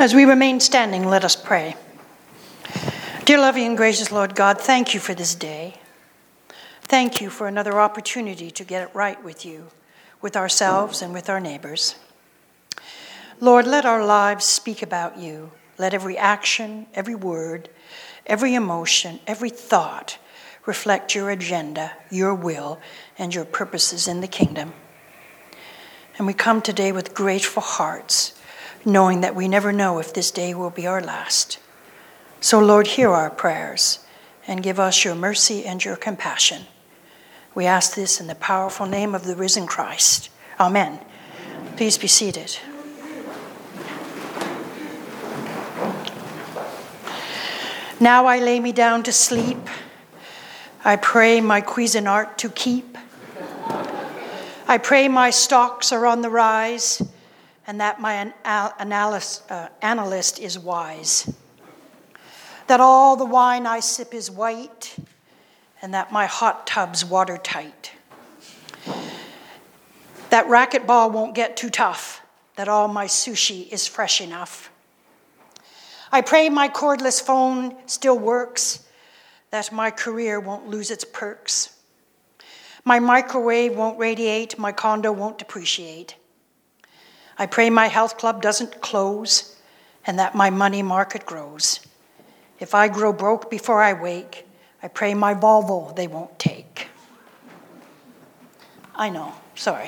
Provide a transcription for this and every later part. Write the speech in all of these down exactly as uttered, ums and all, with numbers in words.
As we remain standing, let us pray. Dear loving and gracious Lord God, thank you for this day. Thank you for another opportunity to get it right with you, with ourselves and with our neighbors. Lord, let our lives speak about you. Let every action, every word, every emotion, every thought reflect your agenda, your will, and your purposes in the kingdom. And we come today with grateful hearts, knowing that we never know if this day will be our last. So, Lord, hear our prayers and give us your mercy and your compassion. We ask this in the powerful name of the risen Christ. Amen. Please be seated. Now I lay me down to sleep. I pray my Cuisinart to keep. I pray my stocks are on the rise, and that my an- analyst, uh, analyst is wise. That all the wine I sip is white, and that my hot tub's watertight. That racquetball won't get too tough, that all my sushi is fresh enough. I pray my cordless phone still works, that my career won't lose its perks. My microwave won't radiate, my condo won't depreciate. I pray my health club doesn't close, and that my money market grows. If I grow broke before I wake, I pray my Volvo they won't take. I know, sorry.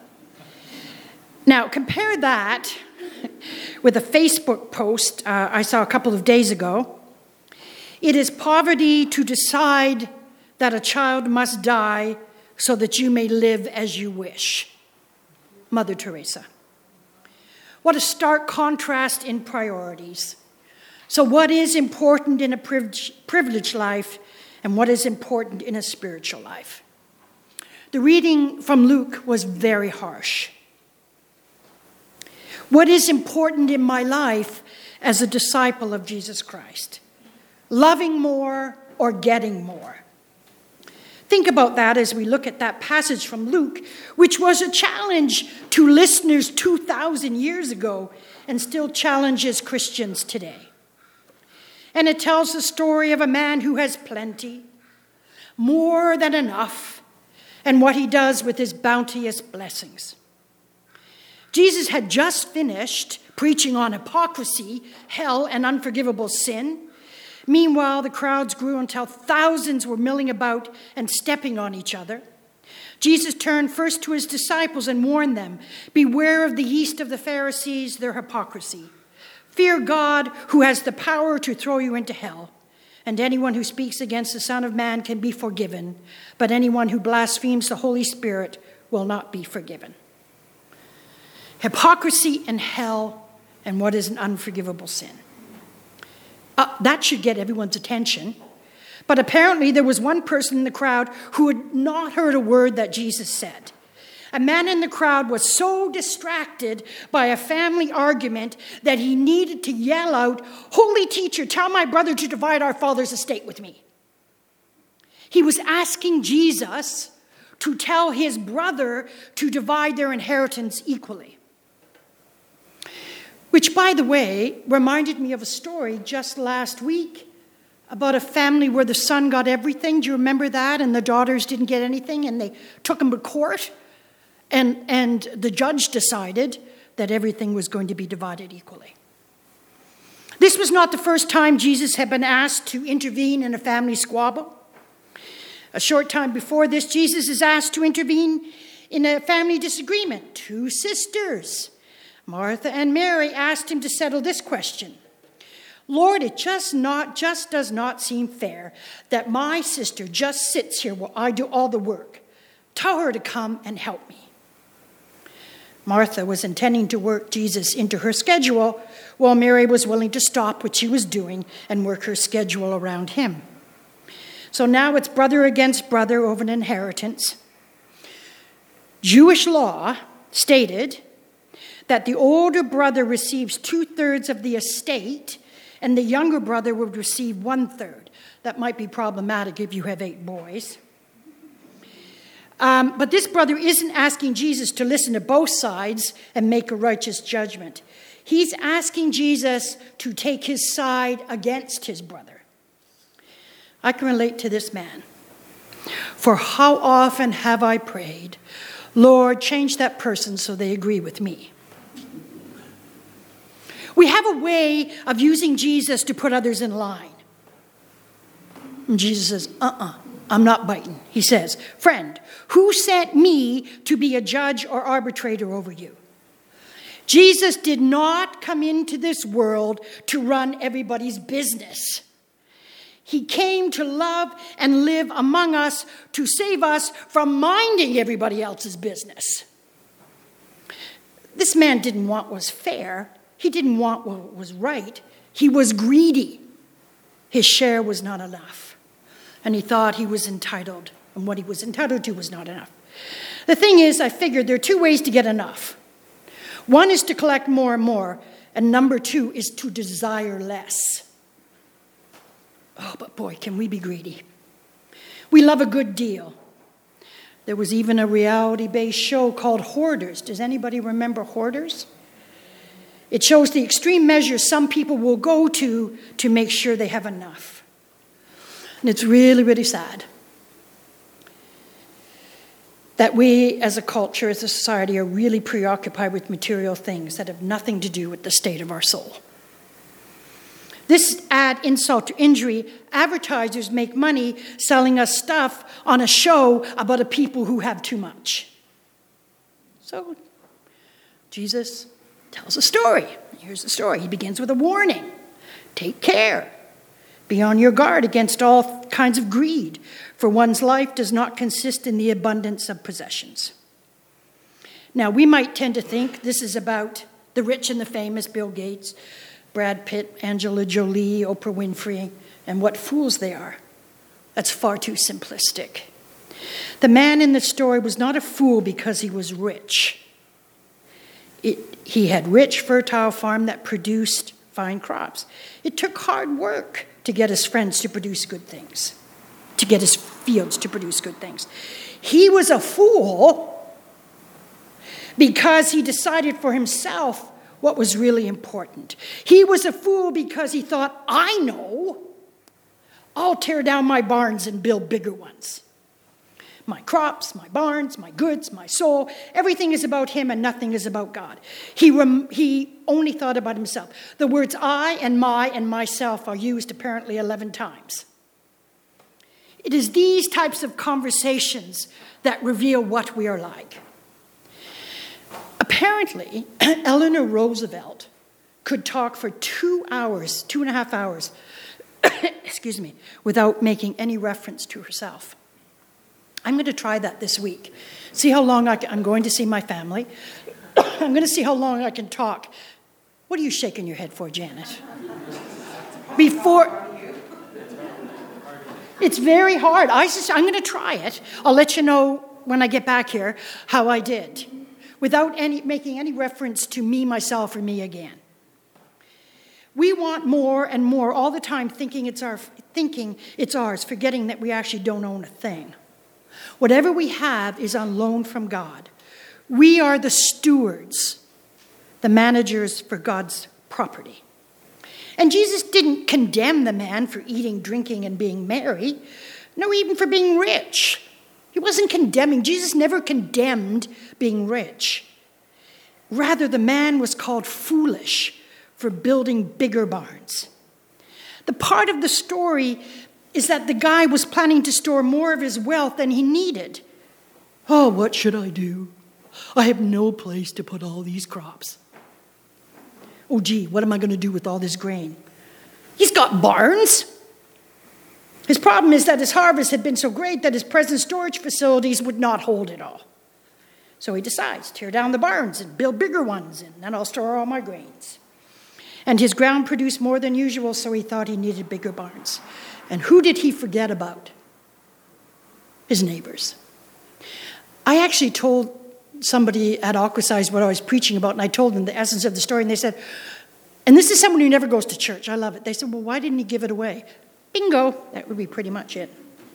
Now, compare that with a Facebook post uh, I saw a couple of days ago. It is poverty to decide that a child must die so that you may live as you wish. Mother Teresa. What a stark contrast in priorities. So what is important in a privileged life and what is important in a spiritual life? The reading from Luke was very harsh. What is important in my life as a disciple of Jesus Christ? Loving more or getting more? Think about that as we look at that passage from Luke, which was a challenge to listeners two thousand years ago and still challenges Christians today. And it tells the story of a man who has plenty, more than enough, and what he does with his bounteous blessings. Jesus had just finished preaching on hypocrisy, hell, and unforgivable sin. Meanwhile, the crowds grew until thousands were milling about and stepping on each other. Jesus turned first to his disciples and warned them, "Beware of the yeast of the Pharisees, their hypocrisy. Fear God, who has the power to throw you into hell. And anyone who speaks against the Son of Man can be forgiven, but anyone who blasphemes the Holy Spirit will not be forgiven." Hypocrisy and hell, and what is an unforgivable sin. Uh, that should get everyone's attention. But apparently there was one person in the crowd who had not heard a word that Jesus said. A man in the crowd was so distracted by a family argument that he needed to yell out, "Holy teacher, tell my brother to divide our father's estate with me." He was asking Jesus to tell his brother to divide their inheritance equally. Which, by the way, reminded me of a story just last week about a family where the son got everything. Do you remember that? And the daughters didn't get anything, and they took him to court. And, and the judge decided that everything was going to be divided equally. This was not the first time Jesus had been asked to intervene in a family squabble. A short time before this, Jesus is asked to intervene in a family disagreement. Two sisters, Martha and Mary, asked him to settle this question. "Lord, it just not just does not seem fair that my sister just sits here while I do all the work. Tell her to come and help me." Martha was intending to work Jesus into her schedule, while Mary was willing to stop what she was doing and work her schedule around him. So now it's brother against brother over an inheritance. Jewish law stated that the older brother receives two-thirds of the estate and the younger brother would receive one-third. That might be problematic if you have eight boys. Um, but this brother isn't asking Jesus to listen to both sides and make a righteous judgment. He's asking Jesus to take his side against his brother. I can relate to this man. For how often have I prayed, Lord, change that person so they agree with me. We have a way of using Jesus to put others in line. And Jesus says, uh-uh, I'm not biting. He says, friend, who sent me to be a judge or arbitrator over you? Jesus did not come into this world to run everybody's business. He came to love and live among us to save us from minding everybody else's business. This man didn't want what was fair. He didn't want what was right. He was greedy. His share was not enough. And he thought he was entitled. And what he was entitled to was not enough. The thing is, I figured there are two ways to get enough. One is to collect more and more. And number two is to desire less. Oh, but boy, can we be greedy. We love a good deal. There was even a reality-based show called Hoarders. Does anybody remember Hoarders? It shows the extreme measures some people will go to to make sure they have enough. And it's really, really sad that we as a culture, as a society, are really preoccupied with material things that have nothing to do with the state of our soul. This add insult to injury. Advertisers make money selling us stuff on a show about a people who have too much. So Jesus tells a story. Here's the story. He begins with a warning. Take care. Be on your guard against all kinds of greed, for one's life does not consist in the abundance of possessions. Now, we might tend to think this is about the rich and the famous, Bill Gates, Brad Pitt, Angela Jolie, Oprah Winfrey, and what fools they are. That's far too simplistic. The man in the story was not a fool because he was rich. It, he had rich, fertile farm that produced fine crops. It took hard work to get his friends to produce good things, to get his fields to produce good things. He was a fool because he decided for himself what was really important. He was a fool because he thought, I know, I'll tear down my barns and build bigger ones. My crops, my barns, my goods, my soul, everything is about him and nothing is about God. He, rem- he only thought about himself. The words I and my and myself are used apparently eleven times. It is these types of conversations that reveal what we are like. Apparently, Eleanor Roosevelt could talk for two hours, two and a half hours, excuse me, without making any reference to herself. I'm going to try that this week. See how long I can, I'm going to see my family. I'm going to see how long I can talk. What are you shaking your head for, Janet? Before... It's very hard. I just, I'm going to try it. I'll let you know when I get back here how I did, without any making any reference to me, myself, or me again. We want more and more all the time, thinking it's our, thinking it's ours, forgetting that we actually don't own a thing. Whatever we have is on loan from God. We are the stewards, the managers for God's property. And Jesus didn't condemn the man for eating, drinking, and being merry. No, even for being rich. He wasn't condemning. Jesus never condemned being rich. Rather, the man was called foolish for building bigger barns. The part of the story is that the guy was planning to store more of his wealth than he needed. Oh, what should I do? I have no place to put all these crops. Oh, gee, what am I going to do with all this grain? He's got barns. His problem is that his harvest had been so great that his present storage facilities would not hold it all. So he decides, tear down the barns and build bigger ones, and then I'll store all my grains. And his ground produced more than usual, so he thought he needed bigger barns. And who did he forget about? His neighbors. I actually told somebody at Aquasize what I was preaching about, and I told them the essence of the story, and they said, and this is someone who never goes to church. I love it. They said, well, why didn't he give it away? Bingo. That would be pretty much it.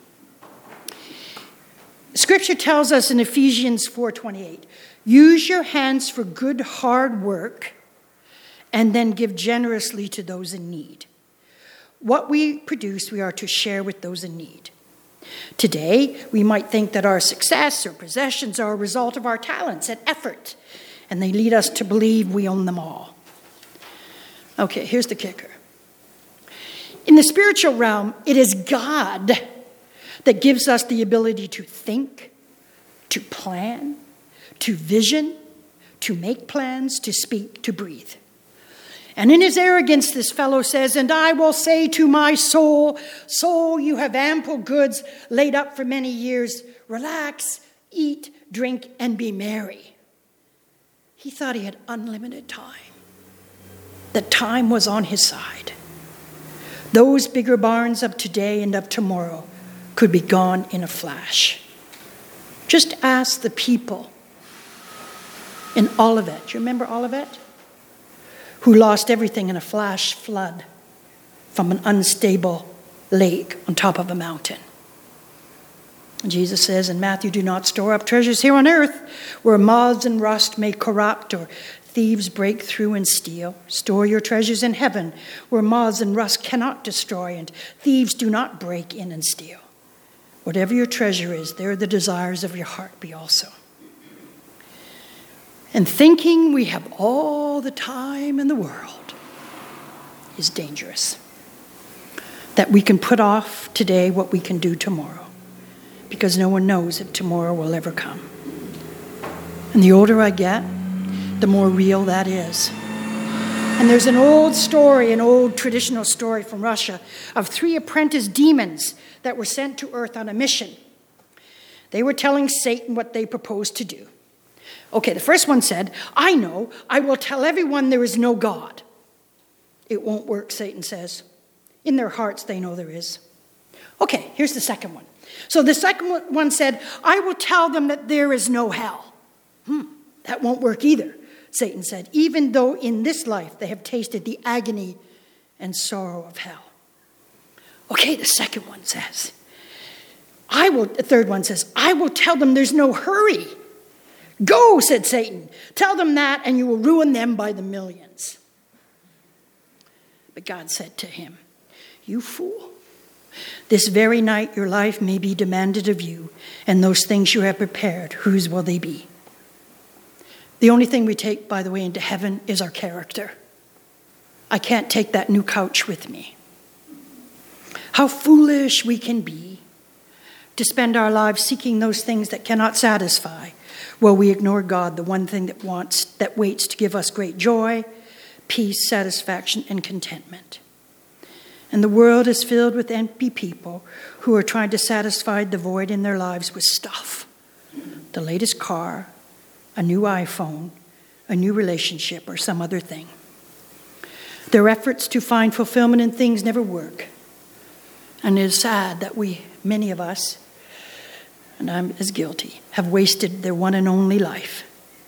Scripture tells us in Ephesians four twenty-eight, use your hands for good hard work and then give generously to those in need. What we produce, we are to share with those in need. Today, we might think that our success or possessions are a result of our talents and effort, and they lead us to believe we own them all. Okay, here's the kicker. In the spiritual realm, it is God that gives us the ability to think, to plan, to vision, to make plans, to speak, to breathe. And in his arrogance, this fellow says, "And I will say to my soul, soul, you have ample goods laid up for many years. Relax, eat, drink, and be merry." He thought he had unlimited time. That time was on his side. Those bigger barns of today and of tomorrow could be gone in a flash. Just ask the people in Olivet. Do you remember Olivet? Who lost everything in a flash flood from an unstable lake on top of a mountain. And Jesus says in Matthew, "Do not store up treasures here on earth, where moths and rust may corrupt, or thieves break through and steal. Store your treasures in heaven, where moths and rust cannot destroy, and thieves do not break in and steal. Whatever your treasure is, there the desires of your heart be also." And thinking we have all the time in the world is dangerous. That we can put off today what we can do tomorrow, because no one knows if tomorrow will ever come. And the older I get, the more real that is. And there's an old story, an old traditional story from Russia, of three apprentice demons that were sent to earth on a mission. They were telling Satan what they proposed to do. Okay, the first one said, "I know, I will tell everyone there is no God." It won't work, Satan says. In their hearts, they know there is. Okay, here's the second one. So the second one said, "I will tell them that there is no hell." Hmm, that won't work either, Satan said, even though in this life they have tasted the agony and sorrow of hell. Okay, the second one says, I will, the third one says, "I will tell them there's no hurry." "Go," said Satan. "Tell them that, and you will ruin them by the millions." But God said to him, "You fool. This very night your life may be demanded of you, and those things you have prepared, whose will they be?" The only thing we take, by the way, into heaven is our character. I can't take that new couch with me. How foolish we can be to spend our lives seeking those things that cannot satisfy, while we ignore God, the one thing that wants, that waits to give us great joy, peace, satisfaction, and contentment. And the world is filled with empty people who are trying to satisfy the void in their lives with stuff. The latest car, a new iPhone, a new relationship, or some other thing. Their efforts to find fulfillment in things never work. And it is sad that we, many of us, and I'm as guilty, have wasted their one and only life.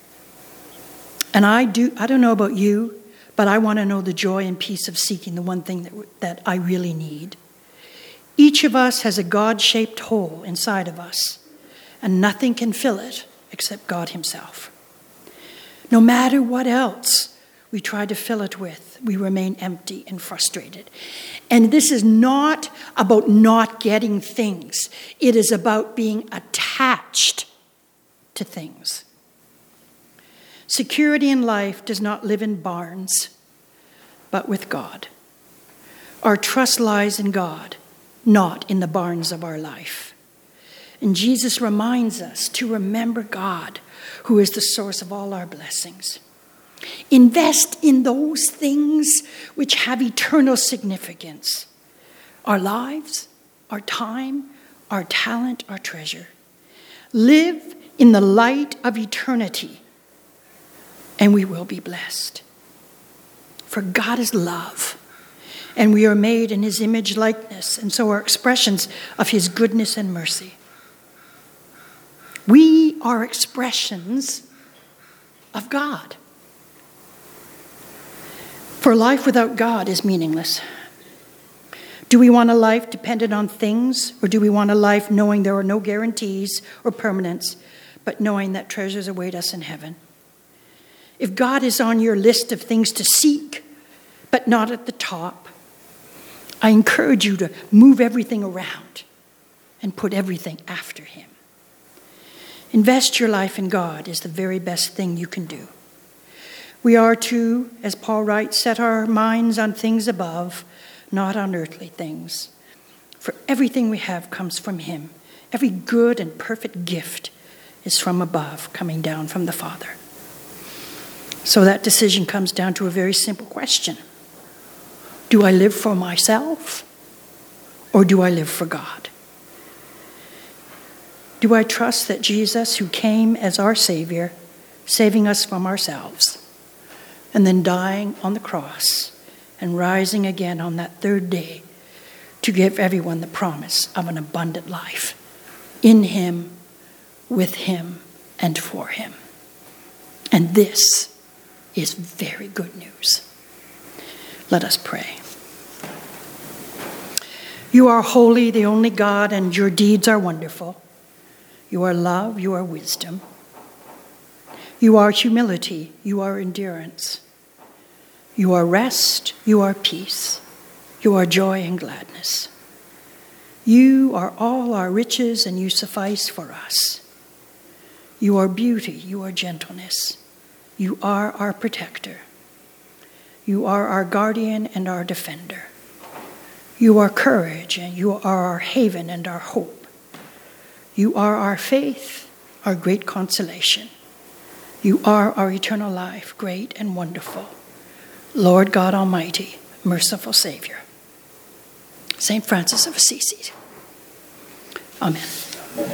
And I do, I don't know about you, but I want to know the joy and peace of seeking the one thing that, that I really need. Each of us has a God-shaped hole inside of us, and nothing can fill it except God himself. No matter what else we try to fill it with, we remain empty and frustrated. And this is not about not getting things. It is about being attached to things. Security in life does not live in barns, but with God. Our trust lies in God, not in the barns of our life. And Jesus reminds us to remember God, who is the source of all our blessings. Invest in those things which have eternal significance. Our lives, our time, our talent, our treasure. Live in the light of eternity, and we will be blessed. For God is love, and we are made in his image likeness, and so are expressions of his goodness and mercy. We are expressions of God. For life without God is meaningless. Do we want a life dependent on things, or do we want a life knowing there are no guarantees or permanence, but knowing that treasures await us in heaven? if God is on your list of things to seek, but not at the top, I encourage you to move everything around and put everything after him. Invest your life in God is the very best thing you can do. We are to, as Paul writes, set our minds on things above, not on earthly things. For everything we have comes from him. Every good and perfect gift is from above, coming down from the Father. So that decision comes down to a very simple question. Do I live for myself, or do I live for God? Do I trust that Jesus, who came as our Savior, saving us from ourselves, and then dying on the cross and rising again on that third day to give everyone the promise of an abundant life in him, with him, and for him? And this is very good news. Let us pray. You are holy, the only God, and your deeds are wonderful. You are love, you are wisdom. You are humility, you are endurance. You are rest, you are peace. You are joy and gladness. You are all our riches, and you suffice for us. You are beauty, you are gentleness. You are our protector. You are our guardian and our defender. You are courage, and you are our haven and our hope. You are our faith, our great consolation. You are our eternal life, great and wonderful. Lord God Almighty, merciful Savior. Saint Francis of Assisi. Amen.